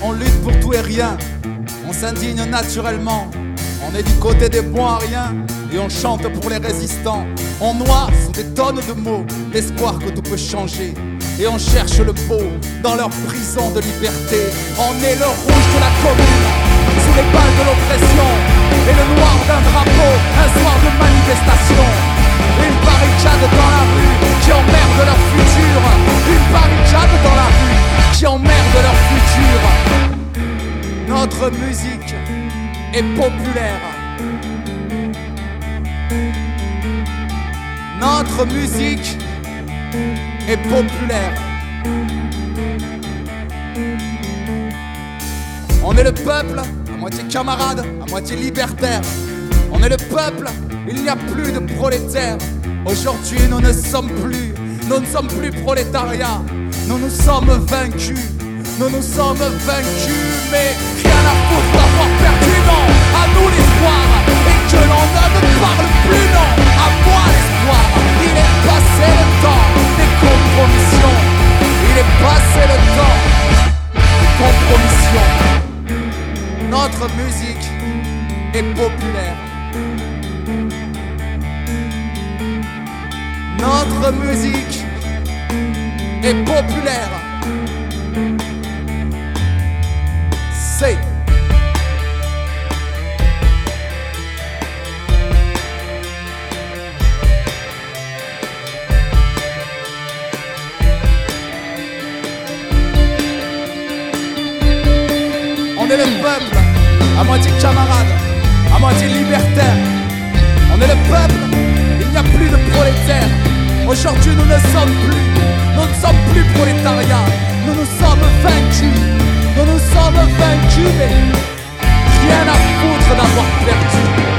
On lutte pour tout et rien, on s'indigne naturellement. On est du côté des bons à rien et on chante pour les résistants. On noie sous des tonnes de mots l'espoir que tout peut changer. Et on cherche le beau dans leur prison de liberté. On est le rouge de la commune, sous les balles de l'oppression, et le noir d'un drapeau, un soir de manifestation. Une barricade dans la rue qui emmerde leur futur. Une barricade dans la rue qui emmerde leur futur. Notre musique est populaire. Notre musique est populaire. On est le peuple, à moitié camarade, à moitié libertaire. On est le peuple, il n'y a plus de prolétaires. Aujourd'hui nous ne sommes plus prolétariat. Nous nous sommes vaincus. Nous nous sommes vaincus, mais rien à foutre d'avoir perdu, non. À nous l'espoir, et que l'on ne parle plus, non. À moi l'espoir, il est passé le temps des compromissions. Il est passé le temps des compromissions. Notre musique est populaire. Notre musique est populaire. C'est on est le peuple, à moitié camarade, à moitié libertaire. On est le peuple, il n'y a plus de prolétaires. Aujourd'hui nous ne sommes plus prolétariat. Nous nous sommes vaincus. Nous nous sommes vaincus, mais rien à foutre d'avoir perdu.